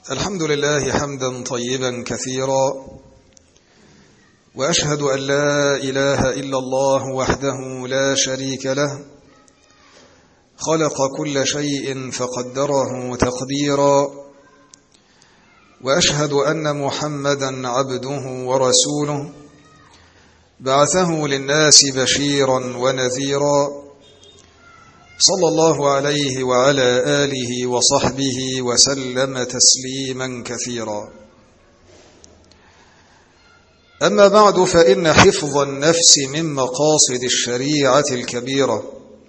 الحمد لله حمدا طيبا كثيرا، وأشهد أن لا إله إلا الله وحده لا شريك له، خلق كل شيء فقدره تقديرا، وأشهد أن محمدا عبده ورسوله بعثه للناس بشيرا ونذيرا، صلى الله عليه وعلى آله وصحبه وسلم تسليما كثيرا. أما بعد، فإن حفظ النفس من مقاصد الشريعة الكبيرة،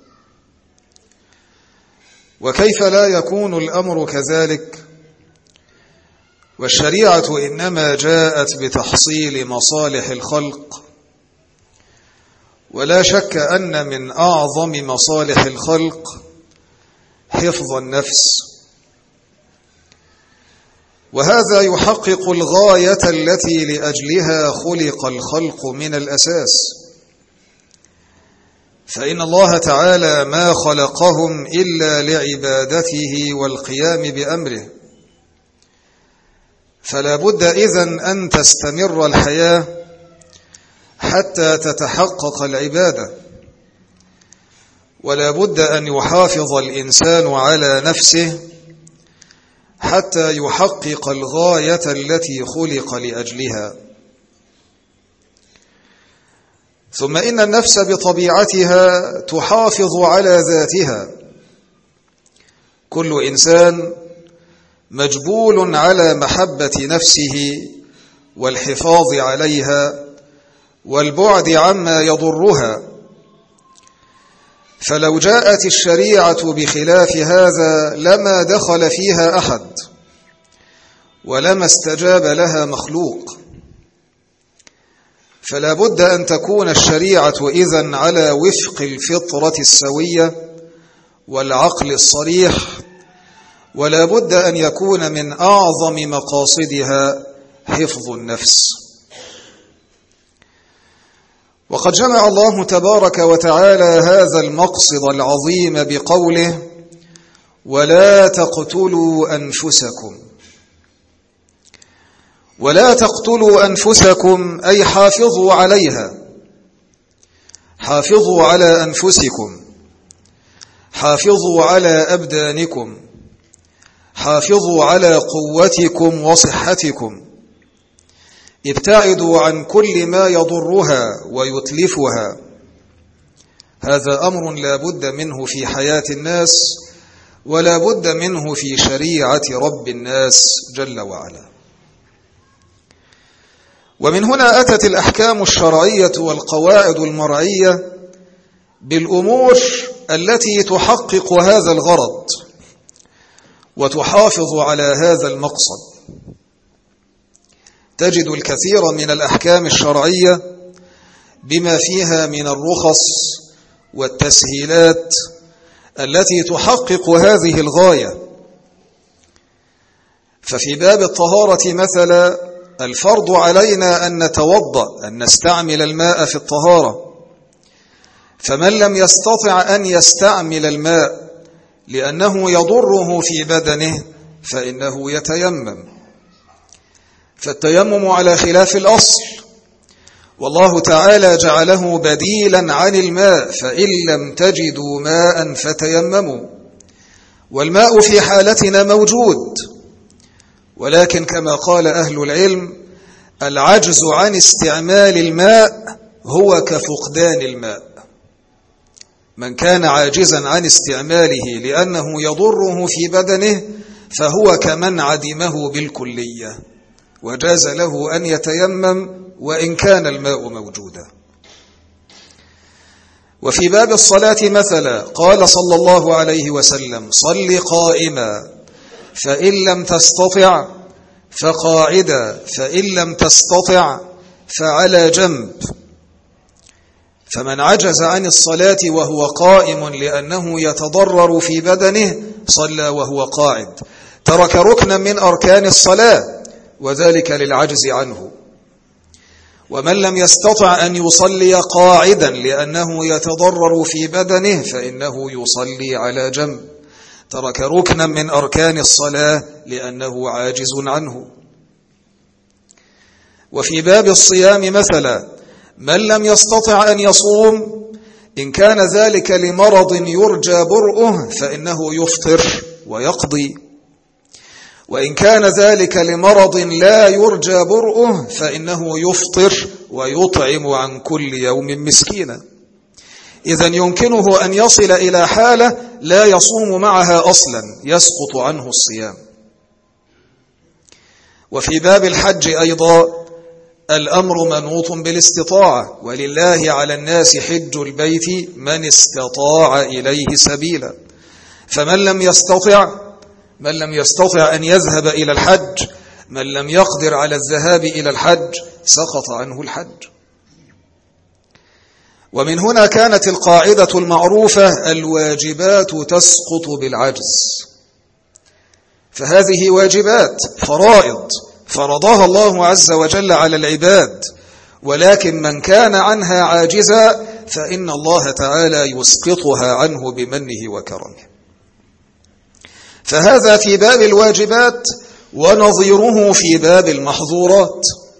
وكيف لا يكون الأمر كذلك؟ والشريعة إنما جاءت بتحصيل مصالح الخلق، ولا شك أن من أعظم مصالح الخلق حفظ النفس، وهذا يحقق الغاية التي لأجلها خلق الخلق من الأساس، فإن الله تعالى ما خلقهم إلا لعبادته والقيام بأمره، فلا بد إذن أن تستمر الحياة حتى تتحقق العبادة، ولا بد أن يحافظ الإنسان على نفسه حتى يحقق الغاية التي خلق لأجلها. ثم إن النفس بطبيعتها تحافظ على ذاتها، كل إنسان مجبول على محبة نفسه والحفاظ عليها والبعد عما يضرها، فلو جاءت الشريعة بخلاف هذا لما دخل فيها أحد ولما استجاب لها مخلوق، فلا بد أن تكون الشريعة إذن على وفق الفطرة السوية والعقل الصريح، ولا بد أن يكون من أعظم مقاصدها حفظ النفس. وقد جمع الله تبارك وتعالى هذا المقصد العظيم بقوله: ولا تقتلوا أنفسكم. ولا تقتلوا أنفسكم أي حافظوا عليها، حافظوا على أنفسكم، حافظوا على أبدانكم، حافظوا على قوتكم وصحتكم، ابتعدوا عن كل ما يضرها ويتلفها. هذا أمر لا بد منه في حياة الناس، ولا بد منه في شريعة رب الناس جل وعلا. ومن هنا أتت الأحكام الشرعية والقواعد المرعية بالأمور التي تحقق هذا الغرض وتحافظ على هذا المقصد. تجد الكثير من الأحكام الشرعية بما فيها من الرخص والتسهيلات التي تحقق هذه الغاية. ففي باب الطهارة مثلا، الفرض علينا أن نتوضأ، أن نستعمل الماء في الطهارة، فمن لم يستطع أن يستعمل الماء لأنه يضره في بدنه فإنه يتيمم، فالتيمم على خلاف الأصل، والله تعالى جعله بديلا عن الماء، فإن لم تجدوا ماء فتيمموا، والماء في حالتنا موجود، ولكن كما قال أهل العلم: العجز عن استعمال الماء هو كفقدان الماء. من كان عاجزا عن استعماله لأنه يضره في بدنه فهو كمن عدمه بالكلية، وجاز له أن يتيمم وإن كان الماء موجودا. وفي باب الصلاة مثلا قال صلى الله عليه وسلم: صل قائما، فإن لم تستطع فقاعدا، فإن لم تستطع فعلى جنب. فمن عجز عن الصلاة وهو قائم لأنه يتضرر في بدنه صلى وهو قاعد، ترك ركنا من أركان الصلاة، وذلك للعجز عنه. ومن لم يستطع أن يصلي قاعدا لأنه يتضرر في بدنه فإنه يصلي على جنب، ترك ركنا من أركان الصلاة لأنه عاجز عنه. وفي باب الصيام مثلا، من لم يستطع أن يصوم إن كان ذلك لمرض يرجى برؤه فإنه يفطر ويقضي، وإن كان ذلك لمرض لا يرجى برؤه فإنه يفطر ويطعم عن كل يوم مسكينا. إذن يمكنه أن يصل إلى حالة لا يصوم معها أصلا، يسقط عنه الصيام. وفي باب الحج أيضا الأمر منوط بالاستطاعة، ولله على الناس حج البيت من استطاع إليه سبيلا. فمن لم يستطع أن يذهب إلى الحج، من لم يقدر على الذهاب إلى الحج سقط عنه الحج. ومن هنا كانت القاعدة المعروفة: الواجبات تسقط بالعجز. فهذه واجبات فرائض فرضها الله عز وجل على العباد، ولكن من كان عنها عاجزا فإن الله تعالى يسقطها عنه بمنه وكرمه. فهذا في باب الواجبات، ونظيره في باب المحظورات.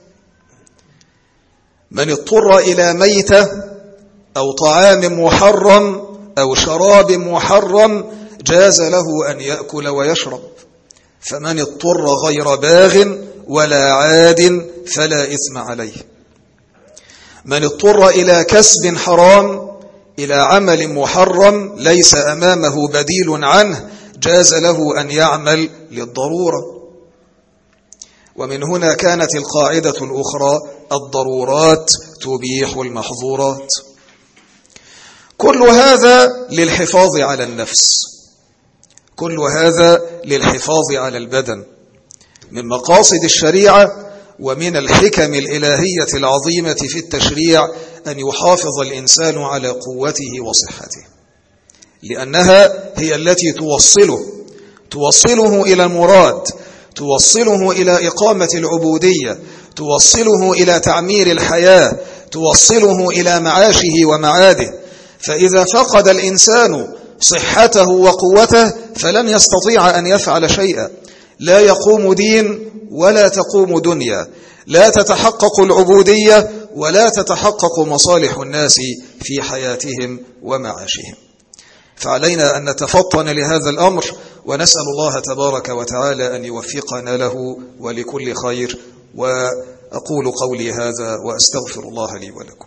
من اضطر إلى ميتة أو طعام محرم أو شراب محرم جاز له أن يأكل ويشرب. فمن اضطر غير باغ ولا عاد فلا إثم عليه. من اضطر إلى كسب حرام، إلى عمل محرم ليس أمامه بديل عنه، جاز له أن يعمل للضرورة. ومن هنا كانت القاعدة الأخرى: الضرورات تبيح المحظورات. كل هذا للحفاظ على النفس، كل هذا للحفاظ على البدن، من مقاصد الشريعة ومن الحكم الإلهية العظيمة في التشريع أن يحافظ الإنسان على قوته وصحته، لأنها هي التي توصله إلى المراد، توصله إلى إقامة العبودية، توصله إلى تعمير الحياة، توصله إلى معاشه ومعاده. فإذا فقد الإنسان صحته وقوته فلن يستطيع أن يفعل شيئا، لا يقوم دين ولا تقوم دنيا، لا تتحقق العبودية ولا تتحقق مصالح الناس في حياتهم ومعاشهم. فعلينا أن نتفطن لهذا الأمر، ونسأل الله تبارك وتعالى أن يوفقنا له ولكل خير. وأقول قولي هذا وأستغفر الله لي ولكم.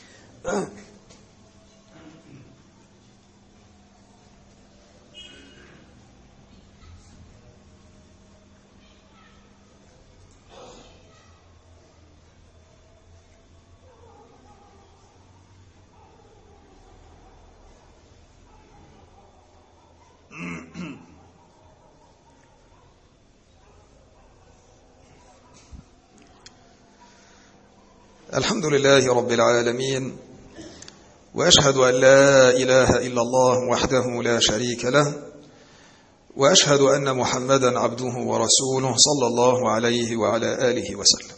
الحمد لله رب العالمين، وأشهد أن لا إله إلا الله وحده لا شريك له، وأشهد أن محمدا عبده ورسوله صلى الله عليه وعلى آله وسلم.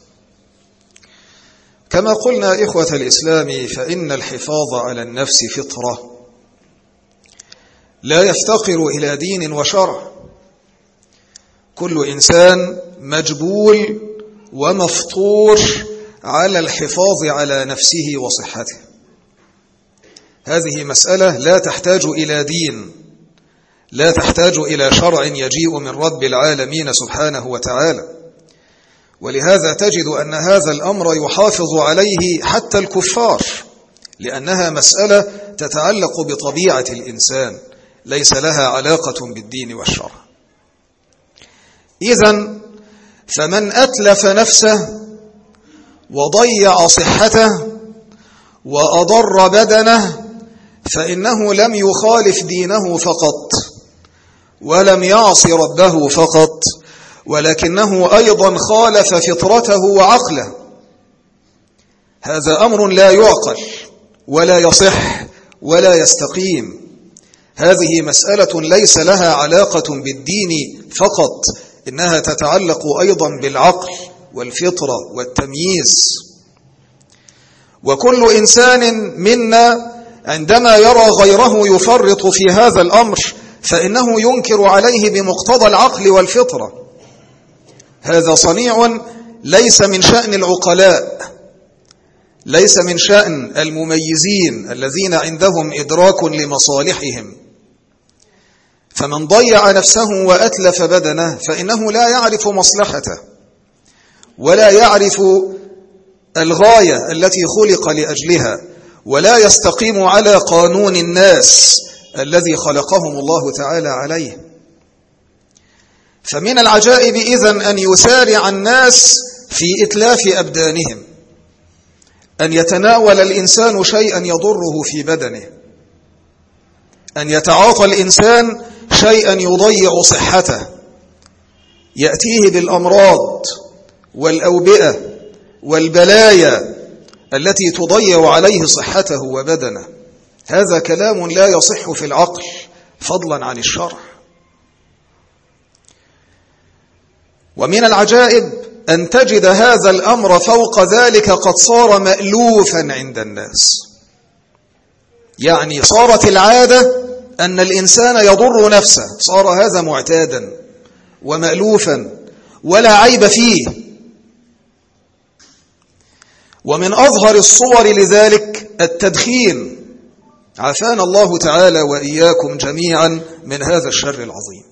كما قلنا إخوة الإسلام، فإن الحفاظ على النفس فطرة لا يفتقر إلى دين وشرع. كل إنسان مجبول ومفطور على الحفاظ على نفسه وصحته. هذه مسألة لا تحتاج إلى دين، لا تحتاج إلى شرع يجيء من رب العالمين سبحانه وتعالى. ولهذا تجد أن هذا الأمر يحافظ عليه حتى الكفار، لأنها مسألة تتعلق بطبيعة الإنسان، ليس لها علاقة بالدين والشرع. إذن فمن أتلف نفسه وضيع صحته وأضر بدنه فإنه لم يخالف دينه فقط، ولم يعص ربه فقط، ولكنه أيضا خالف فطرته وعقله. هذا أمر لا يعقل ولا يصح ولا يستقيم. هذه مسألة ليس لها علاقة بالدين فقط، إنها تتعلق أيضا بالعقل والفطرة والتمييز. وكل إنسان منا عندما يرى غيره يفرط في هذا الأمر فإنه ينكر عليه بمقتضى العقل والفطرة. هذا صنيع ليس من شأن العقلاء، ليس من شأن المميزين الذين عندهم إدراك لمصالحهم. فمن ضيع نفسه وأتلف بدنه فإنه لا يعرف مصلحته ولا يعرف الغاية التي خلق لأجلها، ولا يستقيم على قانون الناس الذي خلقهم الله تعالى عليه. فمن العجائب إذن أن يسارع الناس في إتلاف أبدانهم، أن يتناول الإنسان شيئا يضره في بدنه، أن يتعاطى الإنسان شيئا يضيع صحته، يأتيه بالأمراض والأوبئة والبلايا التي تضيع عليه صحته وبدنه. هذا كلام لا يصح في العقل فضلا عن الشرع. ومن العجائب أن تجد هذا الأمر فوق ذلك قد صار مألوفا عند الناس، يعني صارت العادة أن الإنسان يضر نفسه، صار هذا معتادا ومألوفا ولا عيب فيه. ومن أظهر الصور لذلك التدخين، عافانا الله تعالى وإياكم جميعا من هذا الشر العظيم.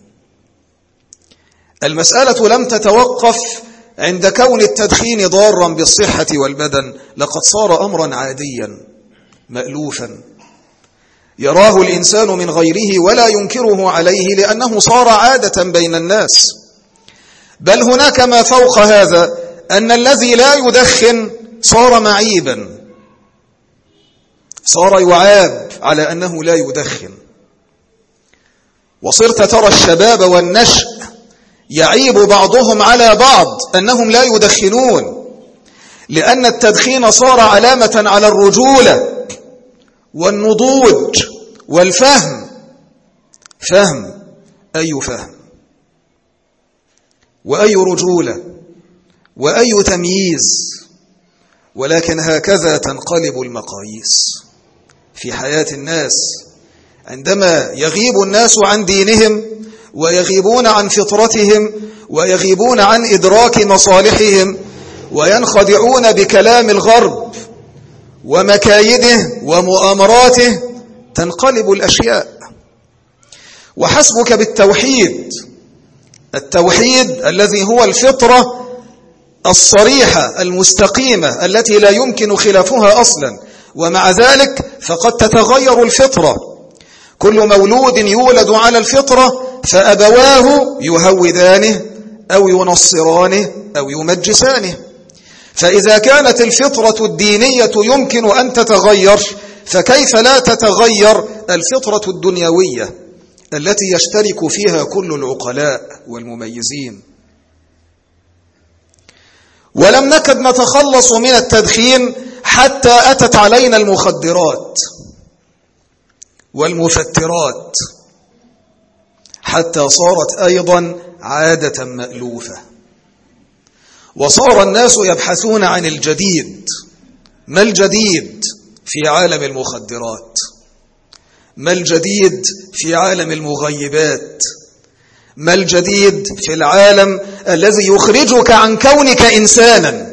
المسألة لم تتوقف عند كون التدخين ضارا بالصحة والبدن، لقد صار أمرا عاديا مألوفا يراه الإنسان من غيره ولا ينكره عليه لأنه صار عادة بين الناس. بل هناك ما فوق هذا، أن الذي لا يدخن صار معيبا، صار يعاب على أنه لا يدخن. وصرت ترى الشباب والنشء يعيب بعضهم على بعض أنهم لا يدخنون، لأن التدخين صار علامة على الرجولة والنضوج والفهم. فهم، أي فهم وأي رجولة وأي تمييز. ولكن هكذا تنقلب المقاييس في حياة الناس، عندما يغيب الناس عن دينهم ويغيبون عن فطرتهم ويغيبون عن إدراك مصالحهم وينخدعون بكلام الغرب ومكايده ومؤامراته، تنقلب الأشياء. وحسبك بالتوحيد، التوحيد الذي هو الفطرة الصريحة المستقيمة التي لا يمكن خلافها أصلا، ومع ذلك فقد تتغير الفطرة. كل مولود يولد على الفطرة فأبواه يهودانه أو ينصرانه أو يمجسانه. فإذا كانت الفطرة الدينية يمكن أن تتغير، فكيف لا تتغير الفطرة الدنيوية التي يشترك فيها كل العقلاء والمميزين؟ ولم نكد نتخلص من التدخين حتى أتت علينا المخدرات والمفترات، حتى صارت أيضا عادة مألوفة. وصار الناس يبحثون عن الجديد. ما الجديد في عالم المخدرات؟ ما الجديد في عالم المغيبات؟ ما الجديد في العالم الذي يخرجك عن كونك إنسانا؟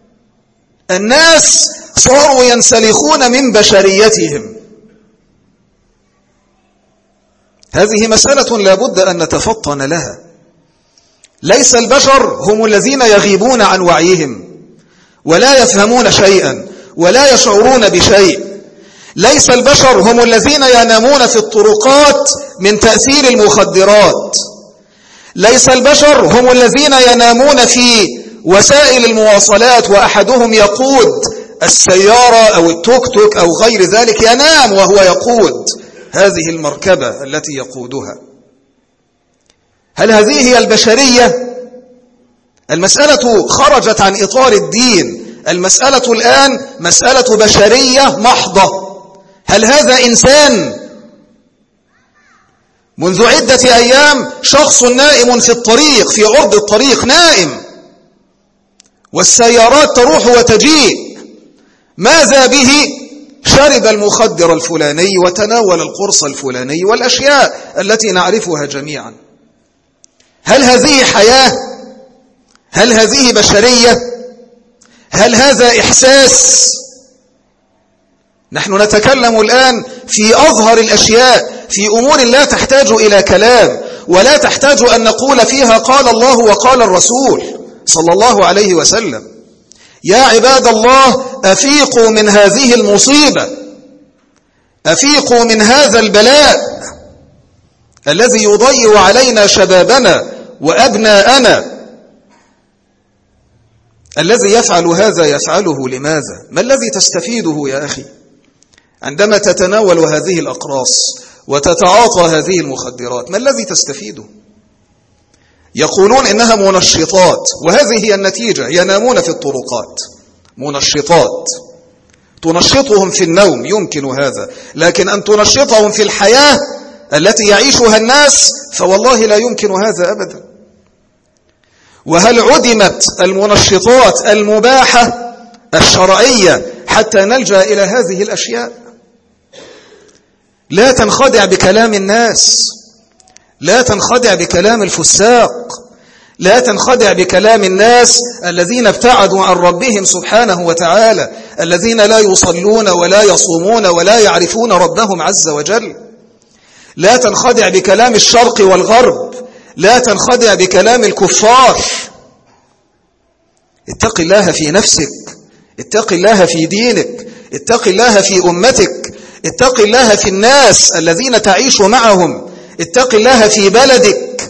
الناس صاروا ينسلخون من بشريتهم. هذه مسألة لا بد أن نتفطن لها. ليس البشر هم الذين يغيبون عن وعيهم ولا يفهمون شيئا ولا يشعرون بشيء. ليس البشر هم الذين ينامون في الطرقات من تأثير المخدرات. ليس البشر هم الذين ينامون في وسائل المواصلات وأحدهم يقود السيارة أو التوك توك أو غير ذلك، ينام وهو يقود هذه المركبة التي يقودها. هل هذه هي البشرية؟ المسألة خرجت عن إطار الدين. المسألة الآن مسألة بشرية محضة. هل هذا إنسان؟ منذ عدة أيام شخص نائم في الطريق، في عرض الطريق نائم، والسيارات تروح وتجيء. ماذا به؟ شرب المخدر الفلاني وتناول القرص الفلاني والأشياء التي نعرفها جميعا. هل هذه حياة؟ هل هذه بشرية؟ هل هذا إحساس؟ نحن نتكلم الآن في أظهر الأشياء، في أمور لا تحتاج إلى كلام ولا تحتاج أن نقول فيها قال الله وقال الرسول صلى الله عليه وسلم. يا عباد الله، أفيقوا من هذه المصيبة، أفيقوا من هذا البلاء الذي يضيع علينا شبابنا وأبناءنا. الذي يفعل هذا يفعله لماذا؟ ما الذي تستفيده يا أخي عندما تتناول هذه الأقراص وتتعاطى هذه المخدرات؟ ما الذي تستفيده؟ يقولون إنها منشطات، وهذه هي النتيجة. ينامون في الطرقات، منشطات تنشطهم في النوم، يمكن هذا، لكن أن تنشطهم في الحياة التي يعيشها الناس فوالله لا يمكن هذا أبدا. وهل عدمت المنشطات المباحة الشرعية حتى نلجأ إلى هذه الأشياء؟ لا تنخدع بكلام الناس، لا تنخدع بكلام الفساق، لا تنخدع بكلام الناس الذين ابتعدوا عن ربهم سبحانه وتعالى، الذين لا يصلون ولا يصومون ولا يعرفون ربهم عز وجل. لا تنخدع بكلام الشرق والغرب، لا تنخدع بكلام الكفار. اتق الله في نفسك، اتق الله في دينك، اتق الله في أمتك، اتق الله في الناس الذين تعيش معهم، اتق الله في بلدك.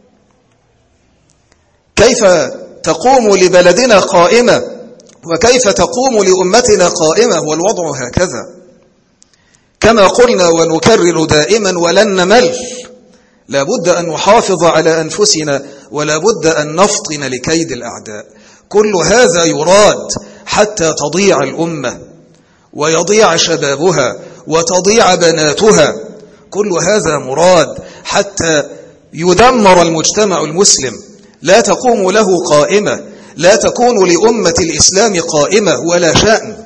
كيف تقوم لبلدنا قائمة وكيف تقوم لأمتنا قائمة والوضع هكذا؟ كما قلنا ونكرر دائما ولن نمل، لا بد أن نحافظ على أنفسنا ولا بد أن نفطن لكيد الأعداء. كل هذا يراد حتى تضيع الأمة ويضيع شبابها وتضيع بناتها. كل هذا مراد حتى يدمر المجتمع المسلم، لا تقوم له قائمة، لا تكون لأمة الإسلام قائمة ولا شأن.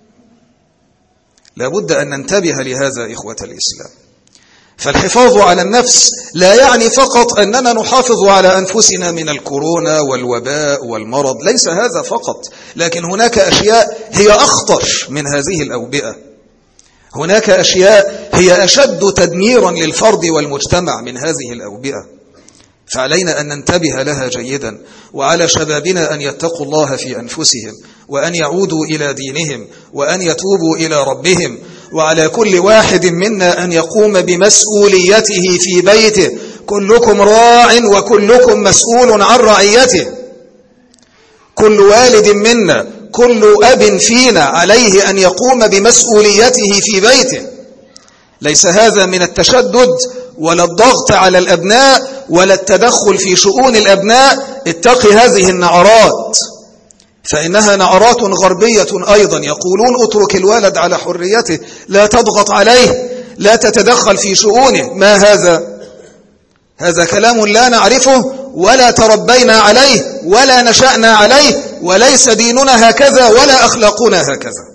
لا بد أن ننتبه لهذا إخوة الإسلام. فالحفاظ على النفس لا يعني فقط أننا نحافظ على أنفسنا من الكورونا والوباء والمرض، ليس هذا فقط، لكن هناك أشياء هي أخطر من هذه الأوبئة. هناك أشياء هي أشد تدميرا للفرد والمجتمع من هذه الأوبئة، فعلينا أن ننتبه لها جيدا. وعلى شبابنا أن يتقوا الله في أنفسهم وأن يعودوا إلى دينهم وأن يتوبوا إلى ربهم. وعلى كل واحد منا أن يقوم بمسؤوليته في بيته. كلكم راع وكلكم مسؤول عن رعيته. كل والد منا، كل أب فينا عليه أن يقوم بمسؤوليته في بيته. ليس هذا من التشدد ولا الضغط على الأبناء ولا التدخل في شؤون الأبناء. اتق هذه النعرات فإنها نعرات غربية أيضا. يقولون اترك الولد على حريته، لا تضغط عليه، لا تتدخل في شؤونه. ما هذا؟ هذا كلام لا نعرفه ولا تربينا عليه ولا نشأنا عليه، وليس ديننا هكذا ولا أخلاقنا هكذا.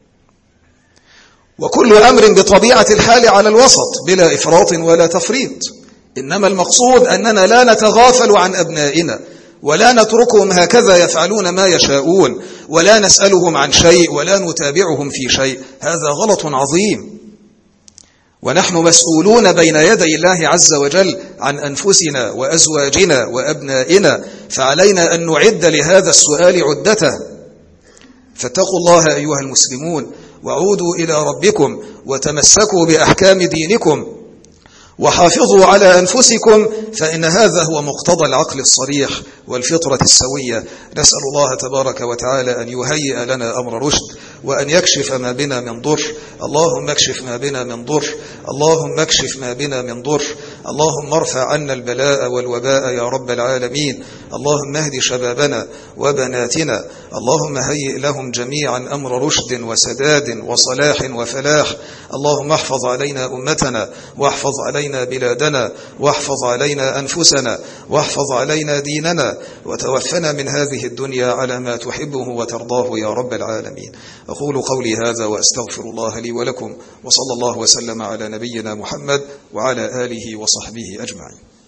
وكل أمر بطبيعة الحال على الوسط بلا إفراط ولا تفريط. إنما المقصود أننا لا نتغافل عن أبنائنا ولا نتركهم هكذا يفعلون ما يشاءون ولا نسألهم عن شيء ولا نتابعهم في شيء. هذا غلط عظيم، ونحن مسؤولون بين يدي الله عز وجل عن أنفسنا وأزواجنا وأبنائنا، فعلينا أن نعد لهذا السؤال عدته. فاتقوا الله أيها المسلمون وعودوا إلى ربكم وتمسكوا بأحكام دينكم وحافظوا على أنفسكم، فإن هذا هو مقتضى العقل الصريح والفطرة السوية. نسأل الله تبارك وتعالى أن يهيئ لنا أمر رشد وأن يكشف ما بنا من ضر. اللهم اكشف ما بنا من ضر، اللهم اكشف ما بنا من ضر، اللهم ارفع عنا البلاء والوباء يا رب العالمين. اللهم اهد شبابنا وبناتنا، اللهم هيئ لهم جميعا أمر رشد وسداد وصلاح وفلاح. اللهم احفظ علينا أمتنا، واحفظ علينا بلادنا، واحفظ علينا أنفسنا، واحفظ علينا ديننا، وتوفنا من هذه الدنيا على ما تحبه وترضاه يا رب العالمين. أقول قولي هذا وأستغفر الله لي ولكم، وصلى الله وسلم على نبينا محمد وعلى آله وصحبه أجمعين.